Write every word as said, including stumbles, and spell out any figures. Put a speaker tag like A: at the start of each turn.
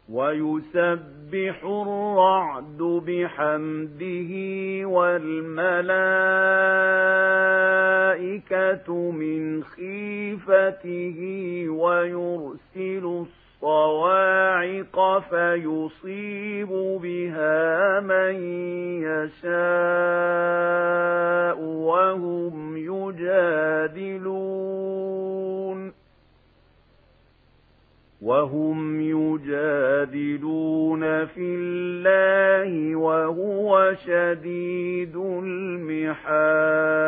A: ويسبح الرعد بحمده والملائكة من خيفته ويرسل الصواعق فيصيب بها من يشاء وهم يجادلون وهم يجادلون في الله وهو شديد المحال.